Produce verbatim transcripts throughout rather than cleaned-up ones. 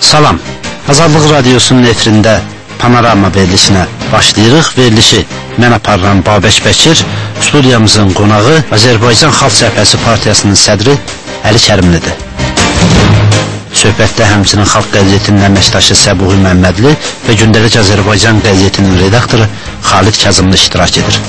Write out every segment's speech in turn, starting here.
Salam, Azadlıq Radiosunun efirində Panorama verilişinə başlayırıq. Verilişi mən aparıram Babək Bəkir, studiyamızın qonağı Azərbaycan Xalq Cəbhəsi Partiyasının sədri Əli Kərimlidir. Söhbətdə həmçinin Xalq qəzetinin əməkdaşı Səbuhi Məmmədli və Gündəlik Azərbaycan qəzetinin redaktoru Xalid Kazımlı iştirak edir.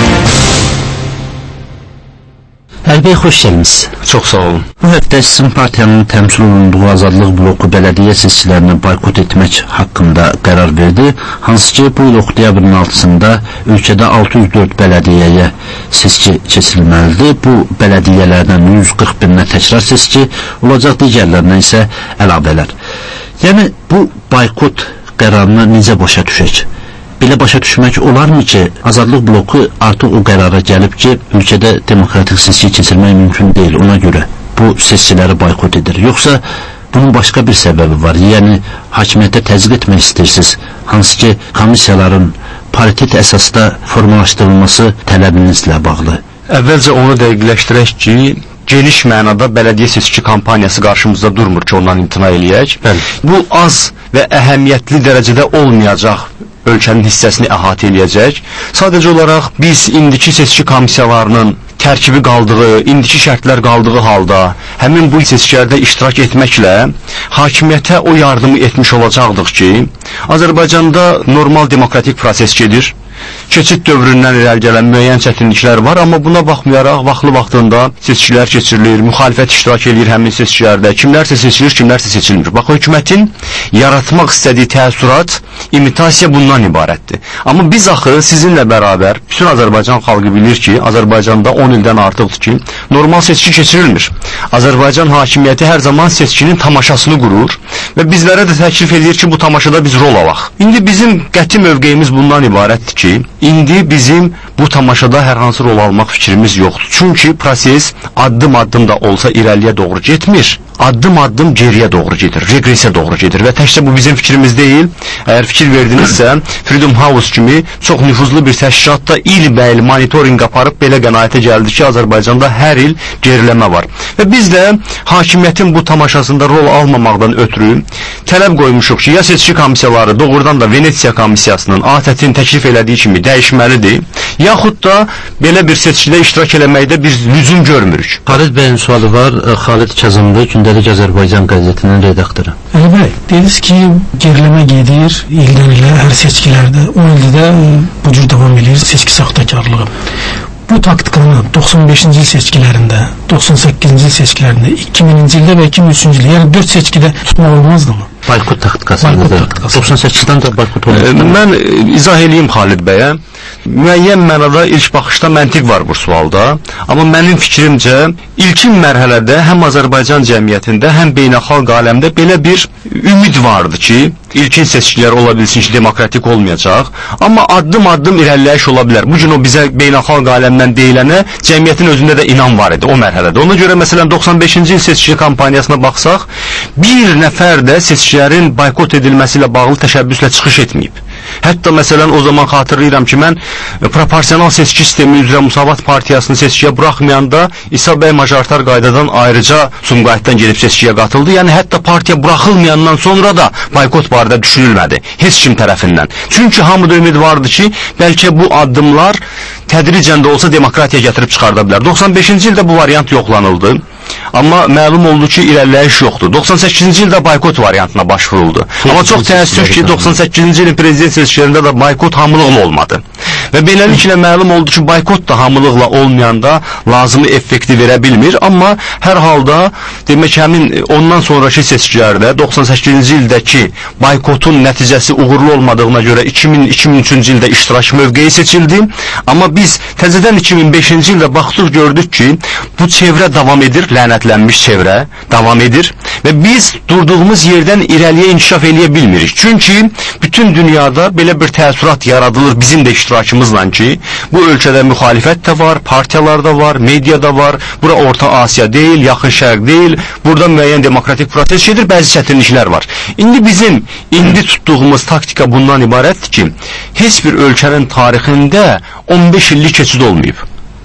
Əli bəy, xoş gəlmişsiniz. Çox sağ olun. Bu həftə sizin partiyanın təmsil olunduğu Azadlıq bloku bələdiyyə seçkilərini boykot etmək haqqında qərar verdi. Hansı ki, bu il oktyabrın altısında ölkədə altı yüz dörd bələdiyyəyə seçki keçirilməlidir. Bu bələdiyyələrdən yüz qırx birinə təkrar seçki olacaq, digərlərinə isə əlavələr. Yəni, bu boykot qərarını necə başa düşək? Belə başa düşmək olarmı ki, Azadlıq bloku artıq o qərara gəlib ki, ölkədə demokratik seçki keçirmək mümkün deyil, ona görə bu seçkiləri boykot edir. Yoxsa bunun başqa bir səbəbi var, yəni hakimiyyətə təzyiq etmək istəyirsiniz, hansı ki, komissiyaların paritet əsasda formalaşdırılması tələbinizlə bağlı. Əvvəlcə onu dəqiqləşdirək ki, geniş mənada bələdiyyə seçki kampaniyası qarşımızda durmur ki, ondan imtina eləyək. Bəli. Bu az və əhəmiyyətli dərəcədə olmayacaq ölkənin hissəsini əhatə eləyəcək. Sadəcə olaraq biz indiki seçki komissiyalarının tərkibi qaldığı, indiki şərtlər qaldığı halda həmin bu seçkilərdə iştirak etməklə hakimiyyətə o yardımı etmiş olacaqdıq ki, Azərbaycanda normal demokratik proses gedir. Keçid dövründən irəli gələn müəyyən çətinliklər var, amma buna baxmayaraq vaxtlı-vaxtında seçkilər keçirilir, müxalifət iştirak edir həmin seçkilərdə, kimlərsə seçilir, kimlərsə seçilmir. Bax, hökumətin yaratmaq istədiyi təəssürat, imitasiya bundan ibarətdir. Amma biz axı sizinlə bərabər, bütün Azərbaycan xalqı bilir ki, Azərbaycanda on ildən artıqdır ki, normal seçki keçirilmir. Azərbaycan hakimiyyəti hər zaman seçkinin tamaşasını qurur və bizlərə də təklif edir ki, bu tamaşada biz rol alaq. İndi bizim qəti mövqeyimiz bundan ibarətdir ki, indi bizim bu tamaşada hər hansı rol almaq fikrimiz yoxdur. Çünki proses addım-addım da olsa irəliyə doğru getmir, addım-addım geriyə doğru gedir, regresiya doğru gedir və təkcə bu bizim fikrimiz deyil. Əgər fikir verdinizsə, Freedom House kimi çox nüfuzlu bir təşkilatda il-bəil monitoring aparıb belə qənaətə gəldi ki, Azərbaycanda hər il geriləmə var. Və biz də hakimiyyətin bu tamaşasında rol almamaqdan ötürü tələb qoymuşuq ki, ya seçki komissiyaları doğrudan da Venesiya komissiyasının A T Ə-tin təklif elədiyi kimi dəyişməlidir, yaxud da belə bir seçkidə iştirak eləməkdə biz lüzum görmürük. Xalid bəyin sualı var, Xalid Kazımlı, Gündəlik Azərbaycan qəzetinin redaktoru. Əli bəy, dediniz ki, geriləmə gedir, ildən ilə hər seçkilərdə, on ildə də bu cür davam edir seçki saxtakarlığı. Bu taktikanı doxsan beşinci il seçkilərində, doxsan səkkizinci il seçkilərində, iki mininci ildə və iki min üçüncü ildə, yəni dörd seçkidə tutmaq olmazdı mı? Boykot taktikasıdır. doxsan səkkizdən də boykot olmaz. Mən izah edeyim Xalid bəyə. Müəyyən mənada ilk baxışda məntiq var bu sualda, amma mənim fikrimcə ilkin mərhələdə həm Azərbaycan cəmiyyətində, həm beynəlxalq aləmdə belə bir ümid vardı ki, ilkin seçkilər ola bilsin ki, demokratik olmayacaq, amma addım-addım irəliləyiş ola bilər. Bu gün o bizə beynəlxalq aləmdən deyilənə cəmiyyətin özündə də inan var idi o mərhələdə. Ona görə məsələn doxsan beşinci il seçki kampaniyasına baxsaq, bir nəfər də seçkilərin boykot edilməsi ilə bağlı təşəbbüslə çıxış etməyib. Hətta məsələn o zaman xatırlayıram ki, mən proporsional seçki sistemi üzrə Müsavat Partiyasını seçkiyə buraxmayanda İsa bəy majoritar qaydadan ayrıca Sumqayıtdan gedib seçkiyə qatıldı. Yəni hətta partiya buraxılmayandan sonra da boykot barədə düşünülmədi heç kim tərəfindən. Çünki hamıda ümid vardı ki, bəlkə bu addımlar tədricən də olsa demokratiya gətirib çıxarda bilər. doxsan beşinci ildə bu variant yoxlanıldı. Amma məlum oldu ki, irəliləyiş yoxdur. doxsan səkkizinci ildə boykot variantına başvuruldu. Amma çox təəssüf ki, doxsan səkkizinci ilin prezident seçkilərində də boykot hamılıqla olmadı. Və beləliklə məlum oldu ki, boykot da hamılıqla olmayanda lazımi effekti verə bilmir. Amma hər halda demək həmin ondan sonraki seçkilərdə doxsan səkkizinci ildəki boykotun nəticəsi uğurlu olmadığına görə iki min iki min üçüncü ildə iştirak mövqeyi seçildi. Amma biz təzədən iki min beşinci ildə baxdıq, gördük ki, bu çevrə davam edir, lənətlənmiş çevrə davam edir və biz durduğumuz yerdən irəliyə inkişaf eləyə bilmirik. Çünki bütün dünyada belə bir təəssürat yaradılır bizim də iştirakımızla ki, bu ölkədə müxalifət də var, partiyalar da var, media da var, bura Orta Asiya deyil, Yaxın Şərq deyil, burada müəyyən demokratik proses gedir, bəzi çətinliklər var. İndi bizim indi tutduğumuz taktika bundan ibarətdir ki, heç bir ölkənin tarixində on beş illik keçid olmayıb.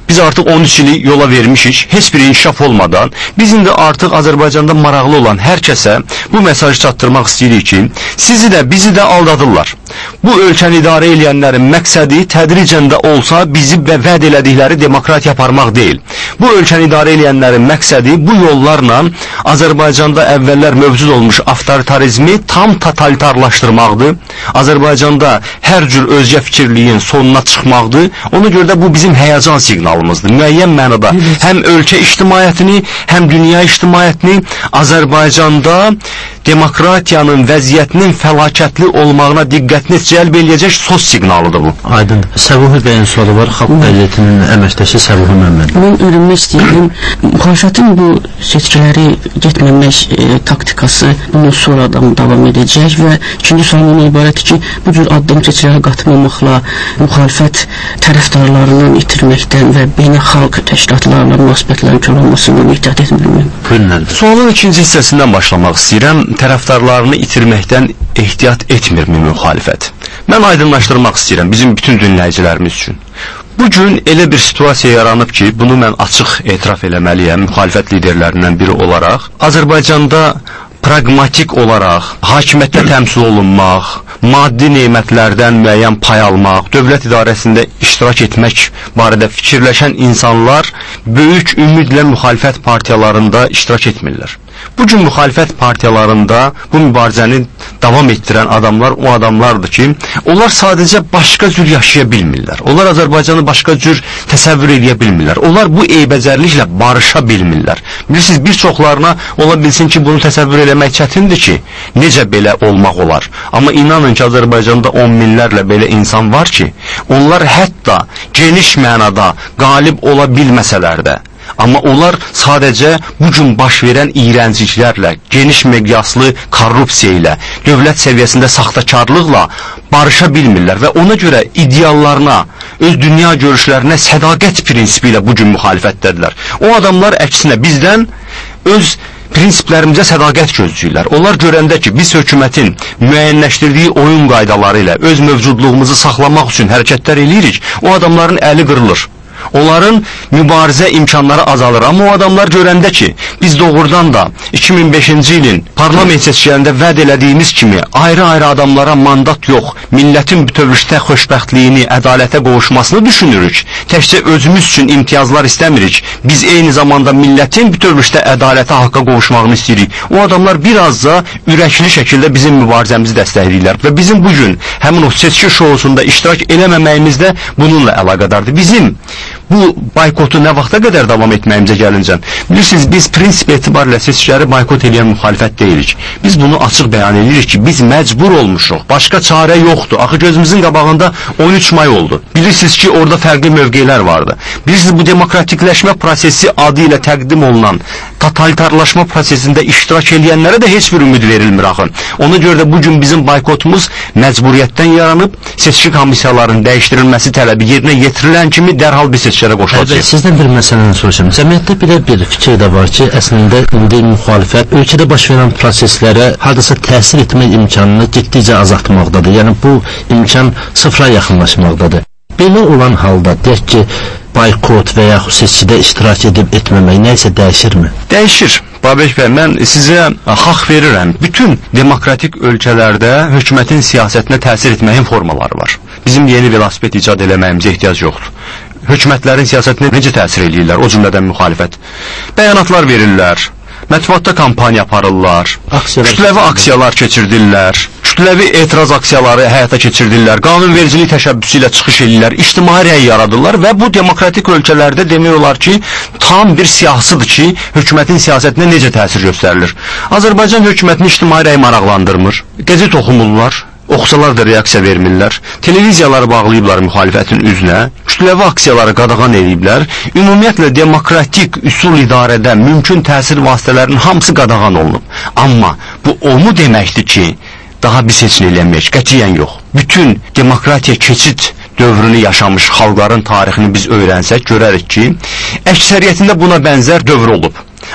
Biz artıq on üç ili yola vermişik, heç bir inkişaf olmadan. Biz indi artıq Azərbaycanda maraqlı olan hər kəsə bu mesajı çatdırmaq istəyirik ki, sizi də, bizi də aldadırlar. Bu ölkəni idarə edənlərin məqsədi tədricən də olsa bizi və vəd elədikləri demokratiya aparmaq deyil. Bu ölkəni idarə edənlərin məqsədi bu yollarla Azərbaycanda əvvəllər mövcud olmuş avtoritarizmi tam totalitarlaşdırmaqdır. Azərbaycanda hər cür özgə fikirliyin sonuna çıxmaqdır. Ona görə də bu bizim həyəcan siqnalımızdır. Müəyyən mənada həm ölkə ictimaiyyətini, həm dünya ictimaiyyətini Azərbaycanda demokratiyanın vəziyyətinin fəlakətli olmağına diqqətini cəlb eləyəcək sos siqnalıdır bu. Aydın. Səbuhi bəyin sualı var. Xalq Qəzetinin əməkdaşı Səbuhi Məmməd. Mən öyrənmək istəyirəm. Müxalifətin bu seçkiləri getməmək e, taktikası bundan sonra da davam edəcək və ikinci sualım ibarətdir ki, bu cür addım seçkilərə qatmamaqla müxalifət tərəfdarlarının itirməkdən və beynəlxalq təşkilatlarla münasibətlərin korlanmasından ehtiyat etmirmi? Buyurun. Sualın ikinci hissəsindən başlamaq istəyirəm. Tərəfdarlarını itirməkdən ehtiyat etmirmi müxalifət? Mən aydınlaşdırmaq istəyirəm bizim bütün dinləyicilərimiz üçün. Bugün elə bir situasiya yaranıb ki, bunu mən açıq etiraf eləməliyəm müxalifət liderlərindən biri olaraq. Azərbaycanda pragmatik olaraq hakimiyyətdə təmsil olunmaq, maddi nemətlərdən müəyyən pay almaq, dövlət idarəsində iştirak etmək barədə fikirləşən insanlar böyük ümidlə müxalifət partiyalarında iştirak etmirlər. Bugün müxalifət partiyalarında bu mübarizəni davam etdirən adamlar o adamlardır ki, onlar sadəcə başqa cür yaşaya bilmirlər. Onlar Azərbaycanı başqa cür təsəvvür edə bilmirlər. Onlar bu eybəcərliklə barışa bilmirlər. Bilirsiniz, bir çoxlarına ola bilsin ki, bunu təsəvvür eləmək çətindir ki, necə belə olmaq olar. Amma inanın ki, Azərbaycanda on minlərlə belə insan var ki, onlar hətta geniş mənada qalib ola bilməsələr də, amma onlar sadəcə bugün baş verən iyrəncliklərlə, geniş miqyaslı korrupsiya ilə, dövlət səviyyəsində saxtakarlıqla barışa bilmirlər və ona görə ideallarına, öz dünya görüşlərinə sədaqət prinsipi ilə bugün müxalifətdədirlər. O adamlar əksinə bizdən öz prinsiplərimizə sədaqət gözləyirlər. Onlar görəndə ki, biz hökumətin müəyyənləşdirdiyi oyun qaydaları ilə öz mövcudluğumuzu saxlamaq üçün hərəkətlər eləyirik, o adamların əli qırılır. Onların mübarizə imkanları azalır. Amma o adamlar görəndə ki, biz doğrudan da iki min beşinci ilin parlament seçkilərində vəd elədiyimiz kimi ayrı-ayrı adamlara mandat yox, millətin bütövlükdə xoşbəxtliyini, ədalətə qovuşmasını düşünürük. Təkcə özümüz üçün imtiyazlar istəmirik. Biz eyni zamanda millətin bütövlükdə ədalətə, haqqa qovuşmağını istəyirik. O adamlar biraz da ürəkli şəkildə bizim mübarizəmizi dəstəkləyirlər və bizim bugün həmin o seçki şousunda iştirak eləməməyimiz də bununla əlaqədardır. Bizim bu baykotu nə vaxta qədər davam etməyimizə gəlincən, bilirsiniz, biz prinsip etibarilə seçkiləri baykot edən müxalifət deyilik. Biz bunu açıq bəyan edirik ki, biz məcbur olmuşuq, başqa çarə yoxdur. Axı gözümüzün qabağında on üç may oldu. Bilirsiniz ki, orada fərqli mövqelər vardı. Bilirsiniz, bu demokratikləşmə prosesi adı ilə təqdim olunan totalitarlaşma prosesində iştirak edənlərə də heç bir ümid verilmir axı. Ona görə də bugün bizim baykotumuz məcburiyyətdən yaranıb, seçki komissiyalarının dəyişdirilməsi tələbi yerinə yetirilən kimi dərhal bir seçkilərə qoşulacaq. Sizdən bir məsələni soruşum. Cəmiyyətdə belə bir fikir də var ki, əslində indi müxalifət ölkədə baş verən proseslərə hardasa təsir etmək imkanını getdikcə azaltmaqdadır. Yəni bu imkan sıfıra yaxınlaşmaqdadır. Belə olan halda deyək ki, baykot və yaxud seçkidə iştirak edib etməmək nə isə dəyişirmi? Dəyişir. Babək bəy, mən sizə haqq verirəm. Bütün demokratik ölkələrdə hökumətin siyasətinə təsir etməyin formaları var. Bizim yeni velosiped icad eləməyimizə ehtiyac yoxdur. Hökumətlərin siyasətinə necə təsir edirlər, o cümlədən müxalifət? Bəyanatlar verirlər, mətbuatda kampaniya aparırlar, kütləvi aksiyalar keçirdirlər, kütləvi etiraz aksiyaları həyata keçirdirlər, qanunvericilik təşəbbüsü ilə çıxış edirlər, ictimai rəy yaradırlar və bu demokratik ölkələrdə demək olar ki, tam bir siyasıdır ki, hökumətin siyasətinə necə təsir göstərilir. Azərbaycan hökumətini ictimai rəy maraqlandırmır, qəzet oxumurlar, oxusalar da reaksiya vermirlər, televiziyaları bağlayıblar müxalifətin üzünə, kütləvi aksiyaları qadağan ediblər, ümumiyyətlə demokratik üsul idarədə mümkün təsir vasitələrinin hamısı qadağan olunub. Amma bu o mu deməkdir ki, daha bir seçin eləməyək, qətiyyən yox. Bütün demokratiya keçid dövrünü yaşamış xalqların tarixini biz öyrənsək, görərik ki, əksəriyyətində buna bənzər dövr olub.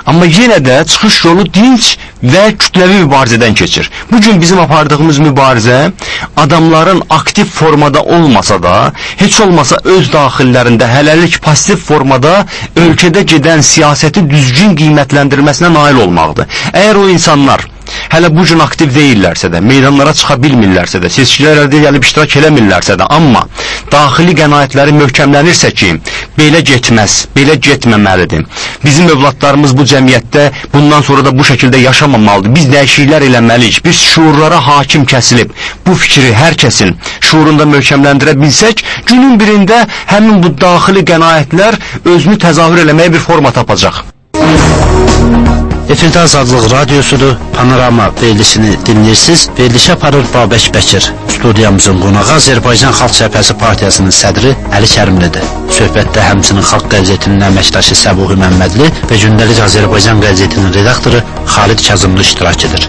Amma yenə də çıxış yolu dinc və kütləvi mübarizədən keçir. Bugün bizim apardığımız mübarizə adamların aktiv formada olmasa da, heç olmasa öz daxillərində hələlik pasiv formada ölkədə gedən siyasəti düzgün qiymətləndirməsinə nail olmaqdır. Əgər o insanlar hələ bu gün aktiv deyillərsə də, meydanlara çıxa bilmirlərsə də, seçkilərdə gəlib iştirak eləmirlərsə də, amma daxili qənaətləri möhkəmlənirsə ki, belə getməz, belə getməməlidir. Bizim övladlarımız bu cəmiyyətdə bundan sonra da bu şəkildə yaşamamalıdır. Biz dəyişikliklər eləməliyik. Biz şuurlara hakim kəsilib bu fikri hər kəsin şuurunda möhkəmləndirə bilsək, günün birində həmin bu daxili qənaətlər özünü təzahür eləməyə bir forma tapacaq. Efirdə Azadlıq Radiosudur, Panorama verilişini dinləyirsiniz. Verilişi aparır Babək Bəkir. Studiyamızın qonağı Azərbaycan Xalq Cəbhəsi Partiyasının sədri Əli Kərimlidir. Söhbətdə həmçinin Xalq qəzetinin əməkdaşı Səbuhi Məmmədli və Gündəlik Azərbaycan qəzetinin redaktoru Xalid Kazımlı iştirak edir.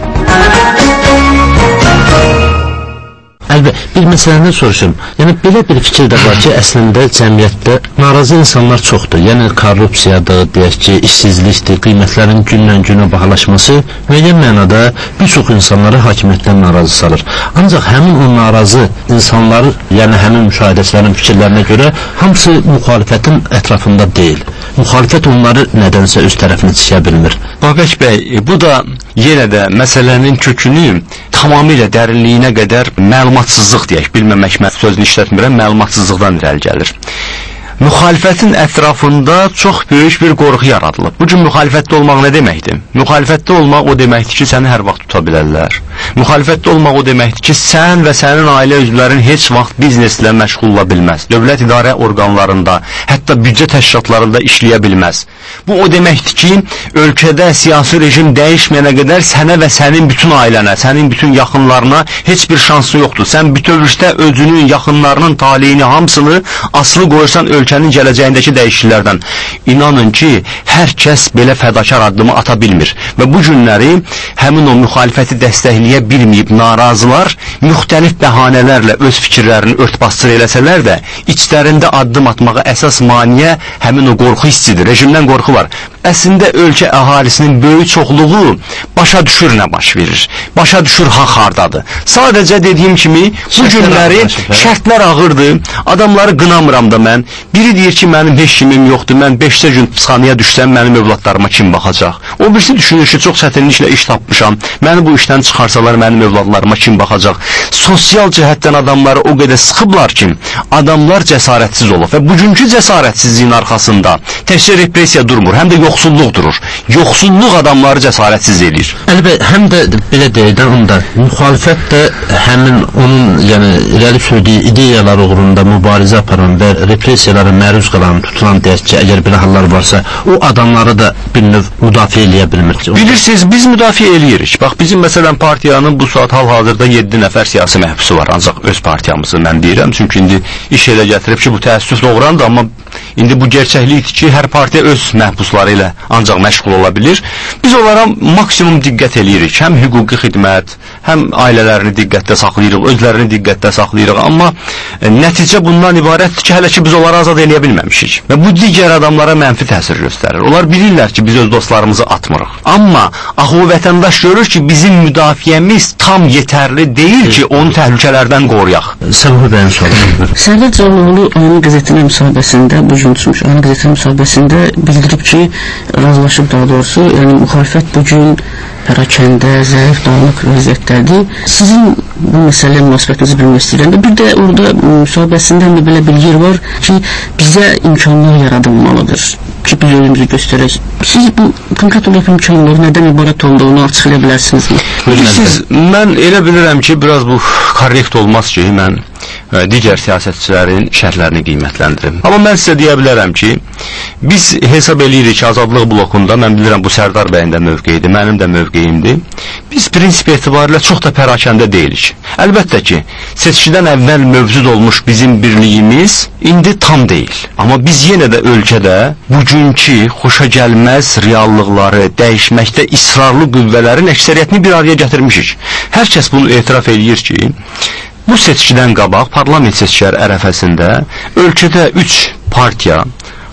Əlbəttə, bir məsələni soruşum. Yəni, belə bir fikir də var ki, əslində cəmiyyətdə narazı insanlar çoxdur. Yəni, korrupsiyadır, deyək ki, işsizlikdir, qiymətlərin gündən günə bahalaşması müəyyən mənada bir çox insanları hakimiyyətdən narazı salır. Ancaq həmin o narazı insanları, yəni həmin müşahidəçilərin fikirlərinə görə hamısı müxalifətin ətrafında deyil. Müxalifət onları nədənsə öz tərəfinə çəkə bilmir. Babək bəy, bu da yenə də məsələnin kökünü tamamilə dərinliyinə qədər məlumatsızlıq deyək, bilməmək sözünü işlətmirəm, məlumatsızlıqdan irəli gəlir. Müxalifətin ətrafında çox böyük bir qorxu yaradılıb. Bugün müxalifətdə olmaq nə deməkdir? Müxalifətdə olmaq o deməkdir ki, səni hər vaxt tuta bilərlər. Müxalifətdə olmaq o deməkdir ki, sən və sənin ailə üzvlərin heç vaxt bizneslə məşğul ola bilməz. Dövlət idarə orqanlarında, hətta büdcə təşkilatlarında işləyə bilməz. Bu o deməkdir ki, ölkədə siyasi rejim dəyişməyənə qədər sənə və sənin bütün ailənə, sənin bütün yaxınlarına heç bir şansı yoxdur. Sən bütövlükdə özünün, yaxınlarının taleyini hamısını asılı qoyursan ölkənin gələcəyindəki dəyişikliklərdən. İnanın ki, hər kəs belə fədakar addımı ata bilmir. Və bu günləri həmin o müxalifəti dəstəkləyə bilməyib narazılar müxtəlif bəhanələrlə öz fikirlərini örtbasdır eləsələr də, içlərində addım atmağa əsas maniyə həmin o qorxu hissidir. Rejimdən qorxu var. Əslində ölkə əhalisinin böyük çoxluğu başa düşür nə baş verir. Başa düşür haq hardadır. Sadəcə dediyim kimi, bu günləri şərtlər ağırdır. Adamları qınamıram da mən. Biri deyir ki, mənim heç kimim yoxdur, mən beşcə gün psixanaya düşsəm, mənim övladlarıma kim baxacaq? O birisi düşünür ki, çox çətinliklə iş tapmışam, məni bu işdən çıxarsalar, mənim övladlarıma kim baxacaq? Sosial cəhətdən adamları o qədər sıxıblar ki, adamlar cəsarətsiz olub və bugünkü cəsarətsizliyin arxasında təkcə repressiya durmur, həm də yoxsulluq durur. Yoxsulluq adamları cəsarətsiz edir. Əlbəttə, həm də belə deyildən onda müxalifət də həmin onun, yəni irəli sürdüyü ideyalar uğrunda mübarizə aparan və repressiyalara məruz qalan, tutulan deyək ki, əgər belə hallar varsa, o adamları da bir növ müdafiə eləyə bilmir. Bilirsiniz, biz müdafiə eləyirik. Bax, bizim məsələn partiyanın bu saat hal-hazırda yeddi nəfər siyasi məhbusu var, ancaq öz partiyamızı mən deyirəm, çünki indi iş elə gətirib ki, bu təəssüf doğrandır, amma indi bu gerçəklikdir ki, hər partiya öz məhbusları ilə ancaq məşğul ola bilir. Biz onlara maksimum diqqət eləyirik, həm hüquqi xidmət, həm ailələrini diqqətdə saxlayırıq, özlərini diqqətdə saxlayırıq, amma e, nəticə bundan ibarətdir ki, hələ ki biz onları azad eləyə bilməmişik. Və bu digər adamlara mənfi təsir göstərir. Onlar bilirlər ki, biz öz dostlarımızı atmırıq. Amma axı o vətəndaş görür ki, bizim müdafiəmiz tam yetərli deyil ki, onu təhlükələrdən qoruyaq. Səbuhi bəyin sualı. Sərdar Cəloğlu Ani qəzetinin müsahibəsində, bu gün çıxmış Ani qəzetinin müsahibəsində bildirib ki, razılaşıb daha doğrusu, yəni müxalifət bugün pərakəndə, zəif, dağınıq vəziyyətdədir. Sizin bu məsələyə münasibətinizi bilmək istəyirəm. Bir də orada müsahibəsində belə bir yer var ki, bizə imkanlar yaradılmalıdır ki, biz önümüzü göstərək. Siz bu konkret olaraq imkanlar nədən ibarət olduğunu açıq elə bilərsinizmi? Siz, mən elə bilirəm ki, biraz bu korrekt olmaz ki, mən digər siyasətçilərin şərhlərini qiymətləndirim. Amma mən sizə deyə bilərəm ki, biz hesab eləyirik ki, Azadlıq blokunda, mən bilirəm bu Sərdar bəyin də mövqeyidir, mənim də mövqeyimdir. Biz prinsip etibarilə çox da pərakəndə deyilik. Əlbəttə ki, seçkidən əvvəl mövcud olmuş bizim birliyimiz indi tam deyil. Amma biz yenə də ölkədə bugünkü xoşa gəlməz reallıqları dəyişməkdə israrlı qüvvələrin əksəriyyətini bir araya gətirmişik. Hər kəs bunu etiraf eləyir ki, bu seçkidən qabaq, parlament seçkiləri ərəfəsində ölkədə üç partiya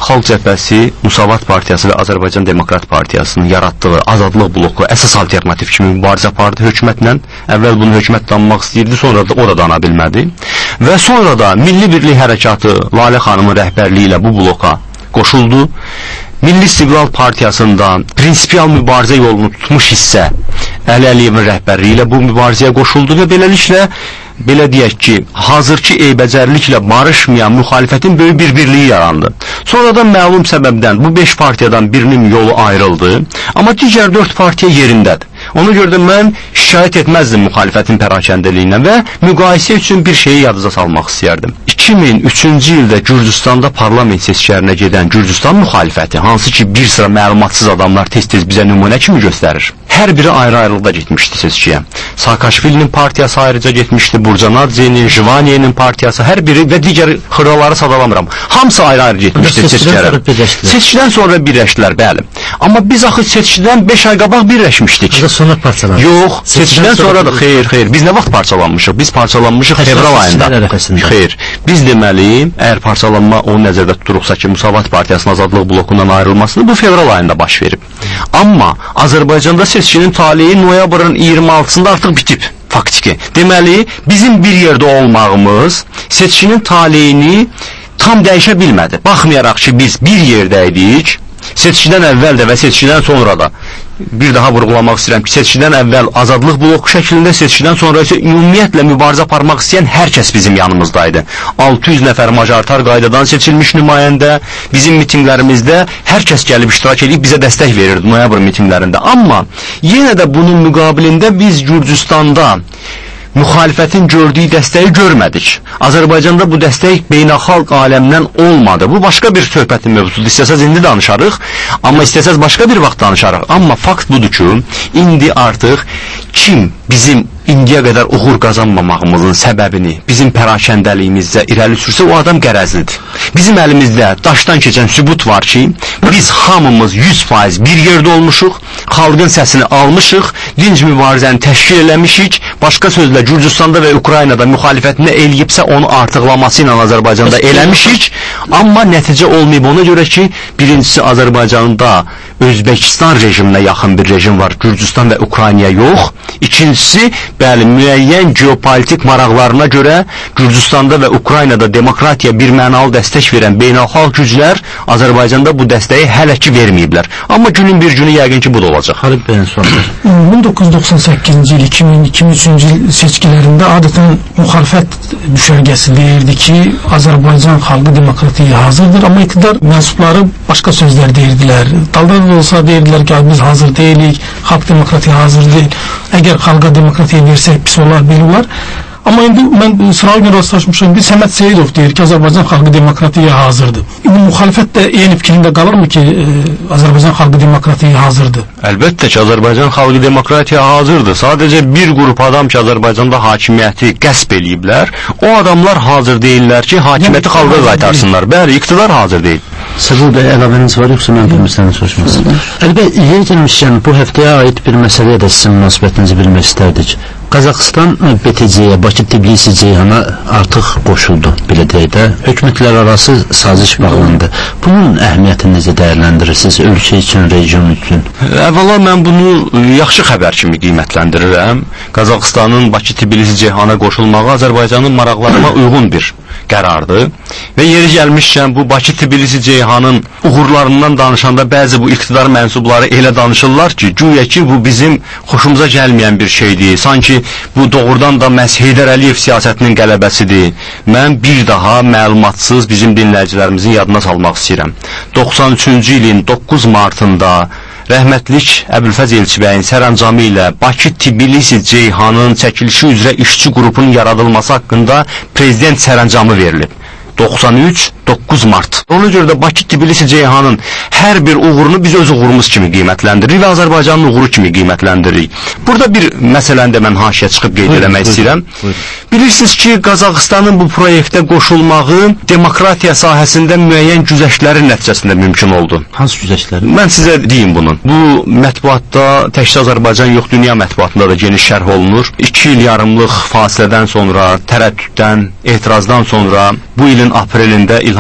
Xalq Cəbhəsi, Müsavat Partiyası və Azərbaycan Demokrat Partiyasının yaratdığı Azadlıq bloku əsas alternativ kimi mübarizə apardı hökumətlə. Əvvəl bunu hökumət danmaq istəyirdi, sonra da o da dana bilmədi. Və sonra da Milli Birlik Hərəkatı Lalə xanımın rəhbərliyi ilə bu bloka qoşuldu. Milli İstiqlal Partiyasından prinsipial mübarizə yolunu tutmuş hissə Əli Əliyevin rəhbərliyi ilə bu mübarizəyə qoşuldu və beləliklə belə deyək ki, hazırki eybəcərliklə barışmayan müxalifətin böyük bir birliyi yarandı. Sonradan məlum səbəbdən bu beş partiyadan birinin yolu ayrıldı, amma digər dörd partiya yerindədir. Ona görə də mən şikayət etməzdim müxalifətin pərakəndəliyinə və müqayisə üçün bir şeyi yadınıza salmaq istəyərdim. iki min üçüncü ildə Gürcüstanda parlament seçkilərinə gedən Gürcüstan müxalifəti, hansı ki bir sıra məlumatsız adamlar tez-tez bizə nümunə kimi göstərir, hər biri ayrı-ayrılıqda getmişdi seçkiyə. Saakashvilinin partiyası ayrıca getmişdi, Burcanadze'nin, Jvaniye'nin partiyası, hər biri və digər xırdaları sadalamıram. Hamısı ayrı-ayrı getmişdi seçkilərə. Seçkidən sonra birləşdilər, bəli. Amma biz axı seçkidən beş ay qabaq birləşmişdik. Sonra parçalandı. Yox, seçkidən sonra da xeyr, xeyr. Biz nə vaxt parçalanmışıq? Biz parçalanmışıq fevral ayında. Xeyr. Biz deməli, əgər parçalanma onu nəzərdə tuturuqsa ki, Müsavat Partiyasının Azadlıq blokundan ayrılmasını bu fevral ayında baş verib. Amma Azərbaycanda seçkinin taleyi noyabrın iyirmi altısında artıq bitib. Faktiki. Deməli, bizim bir yerdə olmağımız seçkinin taleyini tam dəyişə bilmədi. Baxmayaraq ki, biz bir yerdəydik, seçkidən əvvəl də və seçkidən sonra da bir daha vurğulamaq istəyirəm ki, seçkidən əvvəl Azadlıq bloku şəklində, seçkidən sonra isə ümumiyyətlə mübarizə aparmaq istəyən hər kəs bizim yanımızdaydı. altı yüz nəfər majoritar qaydadan seçilmiş nümayəndə bizim mitinqlərimizdə hər kəs gəlib iştirak edib bizə dəstək verirdi noyabr mitinqlərində. Amma yenə də bunun müqabilində biz Gürcüstanda müxalifətin gördüyü dəstəyi görmədik. Azərbaycanda bu dəstək beynəlxalq aləmdən olmadı. Bu başqa bir söhbətin mövzusudur. İstəsəz indi danışarıq, amma istəsəz başqa bir vaxt danışarıq. Amma fakt budur ki, indi artıq kim bizim indiyə qədər uğur qazanmamağımızın səbəbini bizim pərakəndəliyimizdə irəli sürsə, o adam qərəzlidir. Bizim əlimizdə daşdan keçən sübut var ki, biz hamımız yüz faiz bir yerdə olmuşuq, xalqın səsini almışıq, dinc mübarizəni təşkil eləmişik, başqa sözlə Gürcüstanda və Ukraynada müxalifət nə eləyibsə onu artıqlaması ilə Azərbaycanda eləmişik, amma nəticə olmayıb. Ona görə ki, birincisi Azərbaycanda Özbəkistan rejiminə yaxın bir rejim var, Gürcüstan və Ukraynaya yox. İkincisi, bəli, müəyyən geopolitik maraqlarına görə Gürcüstanda və Ukraynada demokratiya bir mənalı dəstək verən beynəlxalq güclər Azərbaycanda bu dəstəyi hələ ki verməyiblər. Amma günün bir günü yəqin ki bu da olacaq. Xalid bəyin sualları. min doqquz yüz doxsan səkkizinci il, iki min iki min üçüncü il seçkilərində adətən müxalifət düşərgəsi deyirdi ki, Azərbaycan xalqı demokratiyaya hazırdır, amma iqtidar mənsubları başqa sözlər deyirdilər. Dalda da olsa deyirdilər ki, biz hazır deyilik, xalq demokratiyaya hazır deyil. Əgər xalqa demokratiya versək pis olar, belə olar. Amma indi mən sıralı gün rastlaşmışam ki, Səməd Seyidov deyir ki, Azərbaycan xalqı demokratiyaya hazırdır. İndi müxalifət də eyni fikrində qalırmı ki, e, Azərbaycan xalqı demokratiyaya hazırdır? Əlbəttə ki, Azərbaycan xalqı demokratiyaya hazırdır. Sadəcə bir qrup adam ki, Azərbaycanda hakimiyyəti qəsb eləyiblər, o adamlar hazır deyirlər ki, hakimiyyəti xalqa qaytarsınlar. Bəli, iqtidar hazır deyil. Səbur bəy, əlavəniz var, yoxsa mən bilmirsən soruşmasın. Əlbəttə, yer gəlmişkən bu həftəyə aid bir məsələyə də sizin münasibətinizi bilmək istərdik. Qazaxıstan B T C-yə, Bakı Tbilisi Ceyhana artıq qoşuldu, belə deyək də. Hökumətlər arası saziş bağlandı. Bunun əhəmiyyətini necə dəyərləndirirsiniz ölkə üçün, region üçün? Əvvəla mən bunu yaxşı xəbər kimi qiymətləndirirəm. Qazaxıstanın Bakı Tbilisi Ceyhana qoşulmağı Azərbaycanın maraqlarına uyğun bir qərardır. Və yeri gəlmişkən bu Bakı Tbilisi Ceyhanın uğurlarından danışanda bəzi bu iqtidar mənsubları elə danışırlar ki, güya ki bu bizim xoşumuza gəlməyən bir şeydir. Sanki bu doğrudan da məhz Heydər Əliyev siyasətinin qələbəsidir. Mən bir daha məlumatsız bizim dinləyicilərimizin yadına salmaq istəyirəm. doxsan üçüncü ilin doqquz martında rəhmətlik Əbülfəz Elçibəyin sərəncamı ilə Bakı Tbilisi Ceyhanın çəkilişi üzrə işçi qrupunun yaradılması haqqında prezident sərəncamı verilib. doxsan üç doqquz mart. Ona görə də Bakı Tbilisi Ceyhanın hər bir uğurunu biz öz uğurumuz kimi qiymətləndiririk və Azərbaycanın uğuru kimi qiymətləndiririk. Burada bir məsələni də mən haşiyə çıxıb qeyd eləmək istəyirəm. Bilirsiniz ki, Qazaxıstanın bu proyektə qoşulmağı demokratiya sahəsində müəyyən güzəştlərin nəticəsində mümkün oldu. Hansı güzəştlər? Mən sizə deyim bunu. Bu mətbuatda, təkcə Azərbaycan yox, dünya mətbuatında da geniş şərh olunur. İki il yarımlıq fasilədən sonra, tərəddüddən, etirazdan sonra bu ilin aprelində İlham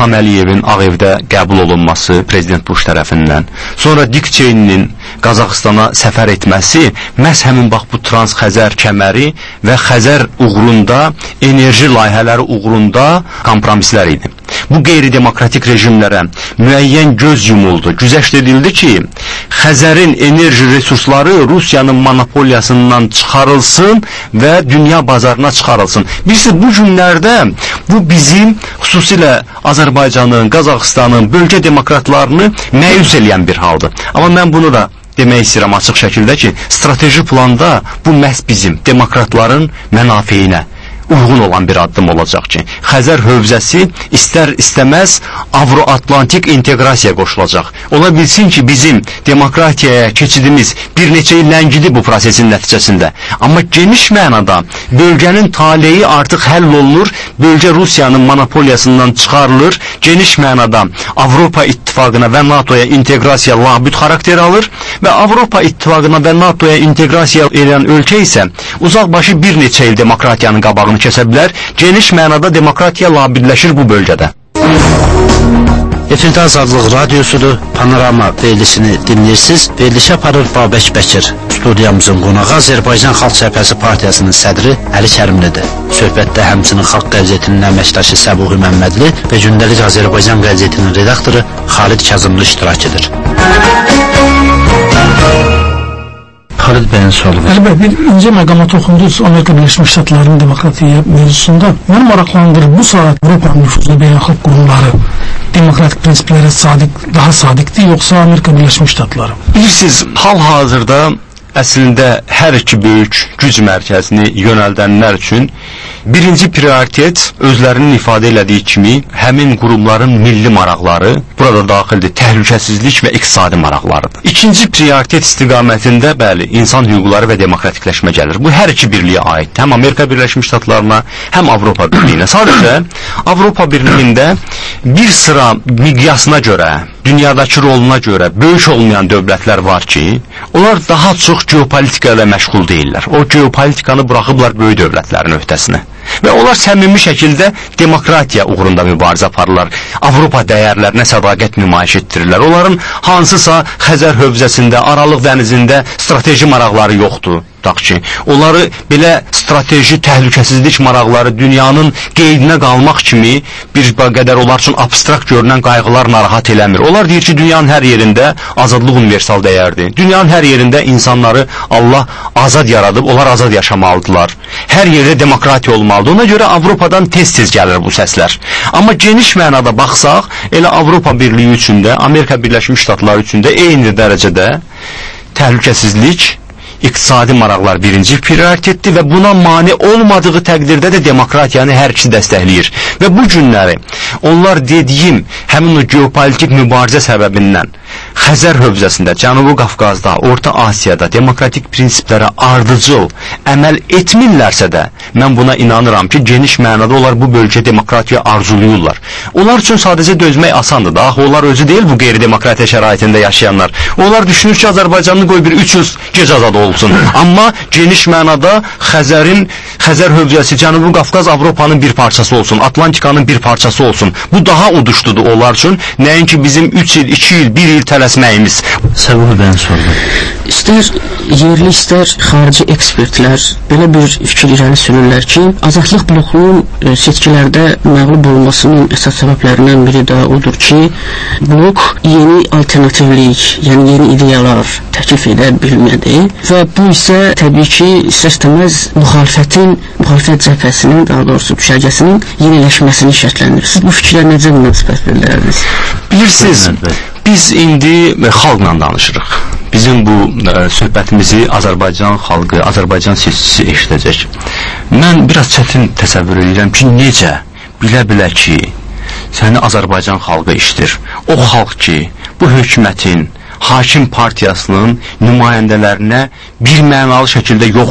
İlham Əliyevin Ağ Evdə qəbul olunması prezident Bush tərəfindən, sonra Dick Cheney'nin Qazaxıstana səfər etməsi məhz həmin bax bu Trans-Xəzər kəməri və Xəzər uğrunda, enerji layihələri uğrunda kompromislər idi. Bu qeyri-demokratik rejimlərə müəyyən göz yumuldu. Güzəşt edildi ki, Xəzərin enerji resursları Rusiyanın monopoliyasından çıxarılsın və dünya bazarına çıxarılsın. Bilirsiniz, bu günlərdə bu bizim xüsusilə Azərbaycanın, Qazaxıstanın, bölgə demokratlarını məyus eləyən bir haldır. Amma mən bunu da demək istəyirəm açıq şəkildə ki, strateji planda bu məhz bizim demokratların mənafeyinə uyğun olan bir addım olacaq ki, Xəzər hövzəsi istər-istəməz Avro-Atlantik inteqrasiyaya qoşulacaq. Ola bilsin ki, bizim demokratiyaya keçidimiz bir neçə il ləngidi bu prosesin nəticəsində. Amma geniş mənada bölgənin taleyi artıq həll olunur, bölgə Rusiyanın monopoliyasından çıxarılır, geniş mənada Avropa İttifaqına və NATOya inteqrasiya labüd xarakter alır və Avropa İttifaqına və NATOya inteqrasiya edən ölkə isə uzaqbaşı bir neçə il demokratiyanın qabağını kəsə bilər, geniş mənada demokratiya labidləşir bu bölgədə. Efirdə Azadlıq Radyosudur, Panorama verilişini dinləyirsiniz. Verilişə aparır Babək Bəkir. Studiyamızın qonağı Azərbaycan Xalq Cəbhəsi Partiyasının sədri Əli Kərimlidir. Söhbətdə həmçinin Xalq qəzetinin əməkdaşı Səbuhi Məmmədli və gündəlik Azərbaycan qəzetinin redaktoru Xalid Kazımlı iştirak edir. Xalid bəyin sualı var. Əli bəy, bir incə məqama toxundunuz Amerika Birləşmiş Ştatlarının demokratiya mövzusunda. Mən maraqlandırır, bu saat Avropa nüfuzlu beynəlxalq qurumları demokratik prinsiplərə sadiq, daha sadiqdir, yoxsa Amerika Birləşmiş Ştatları? Bilirsiniz, hal-hazırda əslində hər iki böyük güc mərkəzini yönəldənlər üçün birinci prioritet özlərinin ifadə elədiyi kimi həmin qurumların milli maraqları, burada daxildir təhlükəsizlik və iqtisadi maraqlarıdır. İkinci prioritet istiqamətində bəli, insan hüquqları və demokratikləşmə gəlir. Bu hər iki birliyə aid. Həm Amerika Birləşmiş Ştatlarına, həm Avropa Birliyinə. Sadəcə Avropa Birliyində bir sıra miqyasına görə, dünyadakı roluna görə böyük olmayan dövlətlər var ki, onlar daha çox geopolitika ilə məşğul deyirlər. O geopolitikanı buraxıblar böyük dövlətlərin öhdəsinə. Və onlar səmimi şəkildə demokratiya uğrunda mübarizə aparırlar. Avropa dəyərlərinə sədaqət nümayiş etdirirlər. Onların hansısa Xəzər hövzəsində, Aralıq dənizində strateji maraqları yoxdur. Ki, onları belə strateji təhlükəsizlik maraqları dünyanın qeydinə qalmaq kimi bir qədər onlar üçün abstrakt görünən qayğılar narahat eləmir. Onlar deyir ki, dünyanın hər yerində azadlıq universal dəyərdir. Dünyanın hər yerində insanları Allah azad yaradıb, onlar azad yaşamalıdırlar. Hər yerdə demokratiya olmalıdır. Ona görə Avropadan tez-tez gəlir bu səslər. Amma geniş mənada baxsaq, elə Avropa Birliyi üçün də, Amerika Birləşmiş Ştatları üçün də eyni dərəcədə təhlükəsizlik, iqtisadi maraqlar birinci prioritetdir və buna mane olmadığı təqdirdə də demokratiyanı hər ikisi dəstəkləyir. Və bu günləri onlar dediyim həmin o geopolitik mübarizə səbəbindən Xəzər hövzəsində, Cənubi Qafqazda, Orta Asiyada demokratik prinsiplərə ardıcıl əməl etmirlərsə də, mən buna inanıram ki, geniş mənada onlar bu bölgə demokratiya arzulayırlar. Onlar üçün sadəcə dözmək asandır da, axı onlar özü deyil bu qeyri-demokratiya şəraitində yaşayanlar. Onlar düşünür ki, Azərbaycanlı qoy bir üç yüz gec azad olsun. Amma geniş mənada Xəzərin, Xəzər hövzəsi, Cənubi Qafqaz Avropanın bir parçası olsun, Atlantikanın bir parçası olsun. Bu daha uduşdudur onlar üçün, nəinki bizim üç il, iki il, bir il tələsməyimiz. Səbuhi bəyin sualı. İstər yerli, istər xarici ekspertlər belə bir fikir irəli sürürlər ki, azadlıq blokunun seçkilərdə məğlub olmasının əsas səbəblərindən biri də odur ki, blok yeni alternativlik, yəni yeni ideyalar təklif edə bilmədi və bu isə təbii ki, istər-istəməz müxalifətin, müxalifət cəbhəsinin, daha doğrusu düşərgəsinin yeniləşməsini şərtləndirir. Siz bu fikirlər necə münasibət bildirdiniz? Bilirsiniz, biz indi xalqla danışırıq. Bizim bu ə, söhbətimizi Azərbaycan xalqı, Azərbaycan seçicisi eşidəcək. Mən biraz çətin təsəvvür edirəm ki, necə bilə-bilə ki, səni Azərbaycan xalqı eşidir. O xalq ki, bu hökumətin, hakim partiyasının nümayəndələrinə bir mənalı şəkildə yox deyib.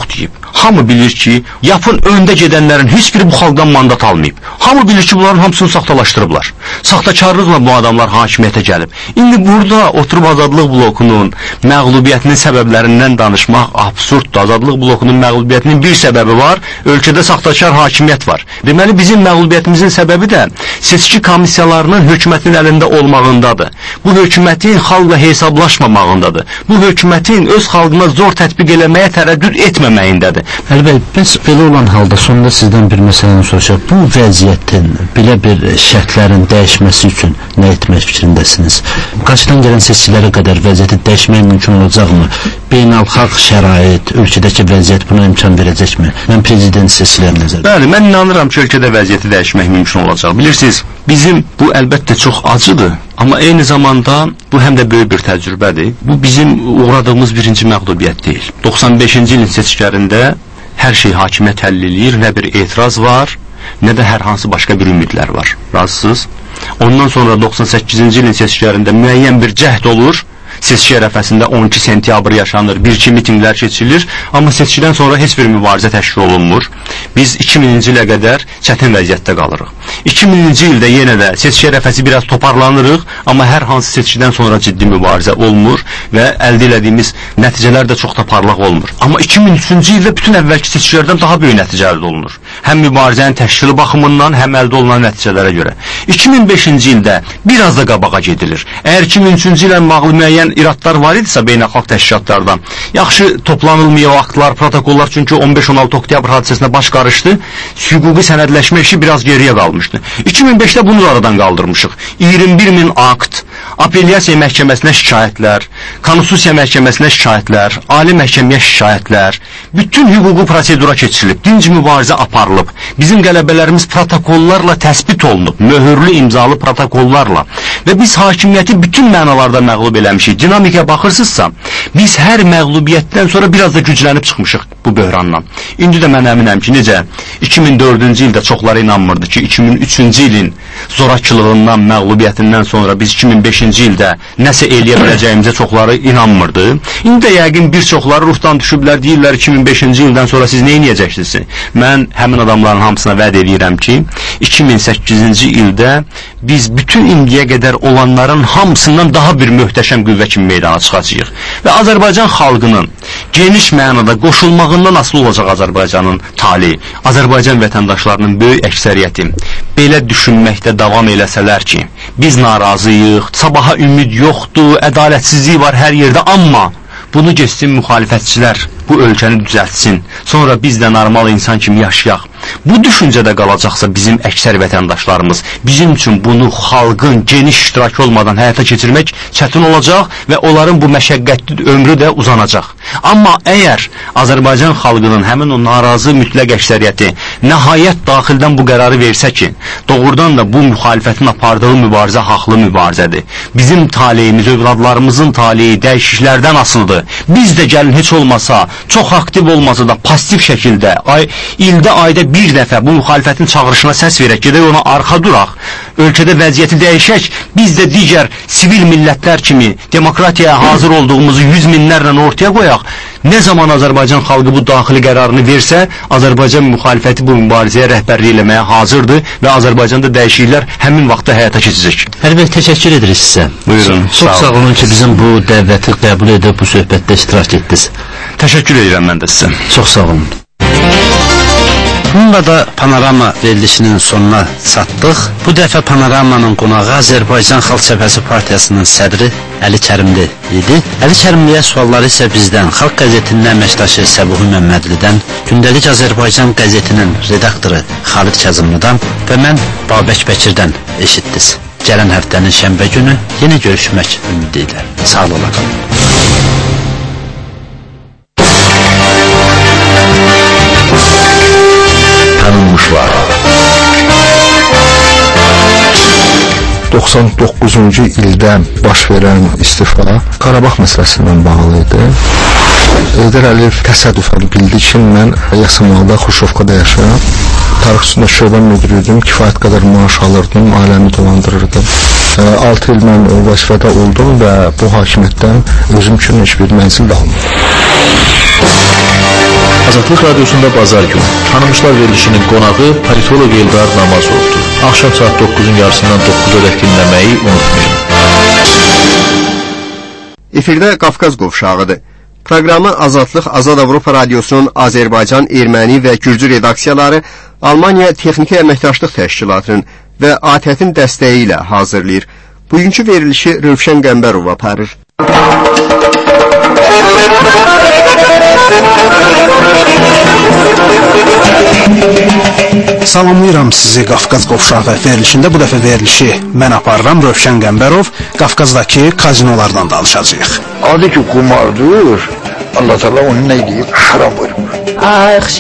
hamı bilir ki, yapın öndə gedənlərin heç biri bu xalqdan mandat almayıb. Hamı bilir ki, bunların hamısını saxtalaşdırıblar. Saxtakarlıqla bu adamlar hakimiyyətə gəlib. İndi burada oturub Azadlıq blokunun məğlubiyyətinin səbəblərindən danışmaq absurddur. Azadlıq blokunun məğlubiyyətinin bir səbəbi var, ölkədə saxtakar hakimiyyət var. Deməli, bizim məğlubiyyətimizin səbəbi də seçki komissiyalarının hökumətin əlində olmağındadır. Bu hökumətin xalqla hesablaşmamağındadır. Bu hökumətin öz xalqına zor tətbiq eləməyə tərəddüd etməməyindədir. Əli bəy, bəs belə olan halda sonunda sizdən bir məsələni soruşaq. Bu vəziyyətin, belə bir şərtlərin dəyişməsi üçün nə etmək fikrindəsiniz? Qarşıdan gələn seçkilərə qədər vəziyyəti dəyişmək mümkün olacaqmı? Beynəlxalq şərait, ölkədəki vəziyyət buna imkan verəcəkmi? Mən prezident seçkilərini nəzərdə. Bəli, mən inanıram ki, ölkədə vəziyyəti dəyişmək mümkün olacaq. Bilirsiniz, bizim bu əlbəttə çox acıdır. Amma eyni zamanda bu həm də böyük bir təcrübədir. Bu bizim uğradığımız birinci məğlubiyyət deyil. doxsan beşinci ilin seçkilərində hər şey hakimiyyət həll eləyir, nə bir etiraz var, nə də hər hansı başqa bir ümidlər var. Razısınız? Ondan sonra doxsan səkkizinci ilin seçkilərində müəyyən bir cəhd olur. Seçki ərəfəsində on iki sentyabr yaşanır, bir-iki mitinglər keçilir, amma seçkidən sonra heç bir mübarizə təşkil olunmur. Biz iki mininci ilə qədər çətin vəziyyətdə qalırıq. iki mininci ildə yenə də seçki ərəfəsi biraz toparlanırıq, amma hər hansı seçkidən sonra ciddi mübarizə olmur və əldə elədiyimiz nəticələr də çox da parlaq olmur. Amma iki min üçüncü ildə bütün əvvəlki seçkilərdən daha böyük nəticə əldə olunur. Həm mübarizənin təşkili baxımından, həm əldə olunan nəticələrə görə. iki min beşinci ildə biraz da qabağa gedilir. Əgər iki min üçüncü ilə bağlı müəyyən iradlar var idisə beynəlxalq təşkilatlardan, yaxşı toplanılmıyor aktlar, protokollar, çünki on beş on altı oktyabr hadisəsinə baş qarışdı, hüquqi sənədləşmə işi biraz geriyə qalmışdı. iki min beşdə bunu da aradan qaldırmışıq. iyirmi bir min akt, apellyasiya məhkəməsinə şikayətlər, konstitusiya məhkəməsinə şikayətlər, ali məhkəməyə şikayətlər, bütün hüquqi prosedura keçirilib, dinc mübarizə aparılıb, bizim qələbələrimiz protokollarla təsbit olunub, möhürlü imzalı protokollarla və biz hakimiyyəti bütün mənalarda məğlub eləmişik. Dinamikə baxırsınızsa, biz hər məğlubiyyətdən sonra biraz da güclənib çıxmışıq bu böhrandan. İndi də mən əminəm ki, necə iki min dördüncü ildə çoxları inanmırdı ki, iki min üçüncü ilin zorakılığından, məğlubiyyətindən sonra biz iki min beşinci ildə nəsə eləyə biləcəyimizə çoxları inanmırdı. İndi də yəqin bir çoxları ruhdan düşüblər, deyirlər iki min beşinci ildən sonra siz nə edəcəksiniz? Mən həmin adamların hamısına vəd edirəm ki, iki min səkkizinci ildə biz bütün indiyə qədər olanların hamısından daha bir möhtəşəm qüvvə kimi meydana çıxacağıq. Və Azərbaycan xalqının geniş mənada qoşulmağından asılı olacaq Azərbaycanın tali. Azərbaycan vətəndaşlarının böyük əksəriyyəti belə düşünməkdə davam eləsələr ki, biz narazıyıq, sabaha ümid yoxdur, ədalətsizlik var hər yerdə, amma bunu geçsin müxalifətçilər, bu ölkəni düzəltsin, sonra biz də normal insan kimi yaşayaq. Bu düşüncədə qalacaqsa bizim əksər vətəndaşlarımız, bizim üçün bunu xalqın geniş iştirakı olmadan həyata keçirmək çətin olacaq və onların bu məşəqqətli ömrü də uzanacaq. Amma əgər Azərbaycan xalqının həmin o narazı mütləq əksəriyyəti nəhayət daxildən bu qərarı versə ki, doğrudan da bu müxalifətin apardığı mübarizə haqlı mübarizədir. Bizim taleyimiz, övladlarımızın taleyi dəyişiklərdən asılıdır. Biz də gəlin heç olmasa, çox aktiv olmasa da pasif şəkildə, ay, ildə ayda bir dəfə bu müxalifətin çağırışına səs verək, gedək ona arxa duraq, ölkədə vəziyyəti dəyişək, biz də digər sivil millətlər kimi demokratiyaya hazır olduğumuzu yüz minlərlə ortaya qoyaq. Nə zaman Azərbaycan xalqı bu daxili qərarını versə, Azərbaycan müxalifəti bu mübarizəyə rəhbərlik eləməyə hazırdır və Azərbaycanda dəyişikliklər həmin vaxtda həyata keçəcək. Əli bəy, təşəkkür edirik sizə. Buyurun. Çox sağ olun ki, bizim bu dəvəti qəbul edib bu söhbətdə iştirak etdiniz. Təşəkkür edirəm mən də sizə. Çox sağ olun. Bununla da Panorama verilişinin sonuna çatdıq. Bu dəfə Panoramanın qonağı Azərbaycan Xalq Cəbhəsi Partiyasının sədri Əli Kərimli idi. Əli Kərimliyə sualları isə bizdən, Xalq qəzetinin əməkdaşı Səbuhi Məmmədlidən, Gündəlik Azərbaycan qəzetinin redaktoru Xalid Kazımlıdan və mən Babək Bəkirdən eşitdiniz. Gələn həftənin şənbə günü yenə görüşmək ümidi ilə. Sağ olun. Tanınmışlar. doxsan doqquzuncu ildə baş verən istifa Qarabağ məsələsindən bağlı idi. Heydər Əliyev təsadüfən bildi ki, mən Yasamalda, Xruşovkada yaşayıram. Tarix üstündə şöbə müdürüydüm, kifayət qədər maaş alırdım, ailəmi dolandırırdım. altı il mən vəzifədə oldum və bu hakimiyyətdən özüm üçün heç bir mənzil də almadım. Azadlıq Radiosunda bazar günü Tanımışlar verilişinin qonağı politoloq Eldar Namazovdur. Axşam saat doqquzun yarısından doqquza dək dinləməyi unutmayın. Efirdə Qafqaz qovşağıdır. Proqramı Azadlıq Azad Avropa Radiosunun Azərbaycan, Erməni və Gürcü redaksiyaları Almaniya Texniki Əməkdaşlıq Təşkilatının və A T T-in dəstəyi ilə hazırlayır. Bugünkü verilişi Rövşən Qəmbərov aparır. Salamlayıram sizi Qafqaz qovşağı verilişində. Bu dəfə verilişi mən aparıram, Rövşən Qəmbərov. Qafqazdakı kazinolardan danışacağıq. Adı ki, qumardır. Allah Teala onu nə deyib? Haram buyurur.